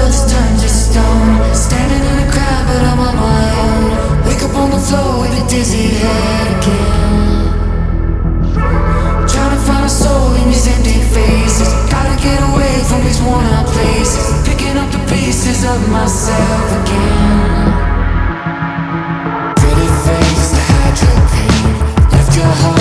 world has turned to stone. Standing in a crowd, but I'm on my own. Wake up on the floor with a dizzy head again. Trying to find a soul in these empty faces. Gotta get away from these worn out places. Picking up the pieces of myself again. Pretty face to hide your pain. Left your heart